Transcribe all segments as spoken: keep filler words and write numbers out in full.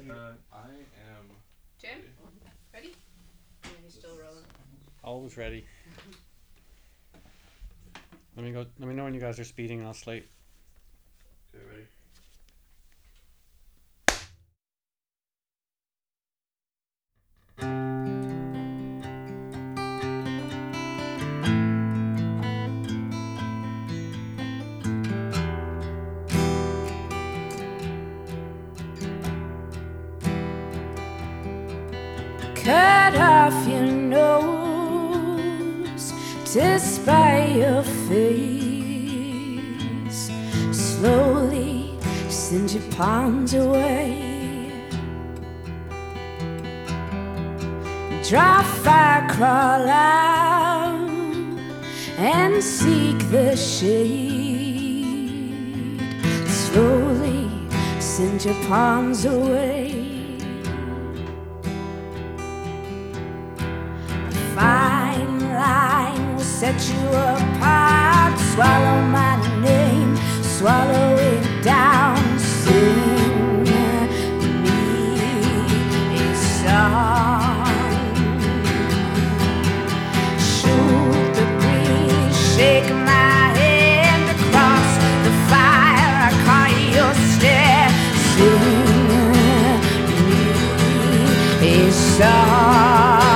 Uh, I am. Jim? Ready? Yeah, he's still rolling. Always ready. Let me go. Let me know when you guys are speeding, and I'll slate. Okay, ready? Cut off your nose to spite your face. Slowly send your palms away. Dry fire, crawl out and seek the shade. Slowly send your palms away. Fine line will set you apart. Swallow my name, swallow it down. Sing me a song. Shoot the breeze, shake my hand across the fire. I call your stare. Sing me a song.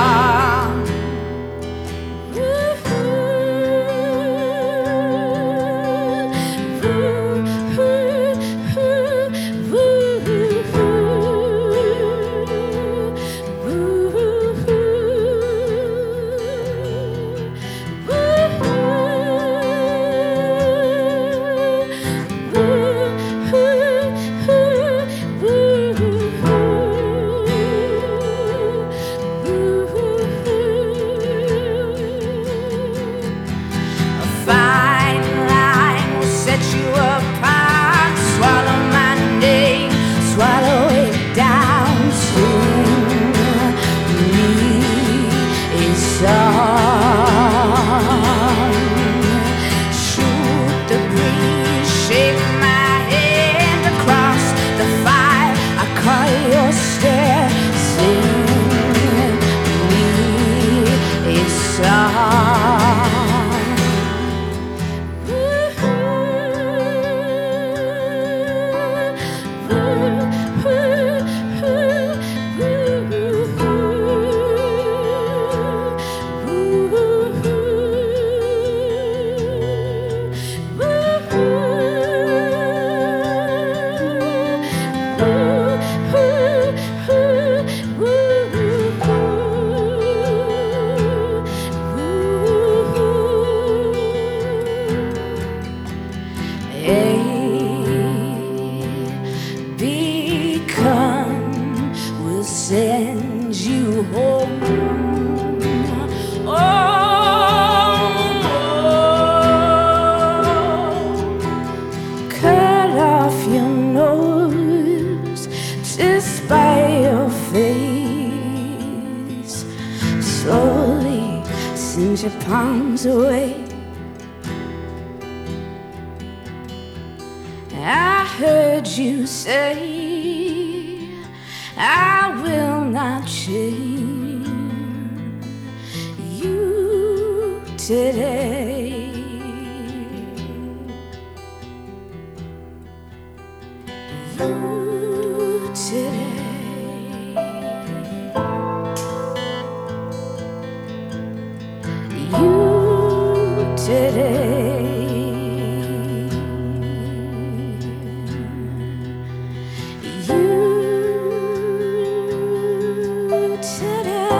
Send you home. Oh, cut off your nose to spite your face. Slowly send your palms away. I heard you say I will not change you today. You today. You today. You today.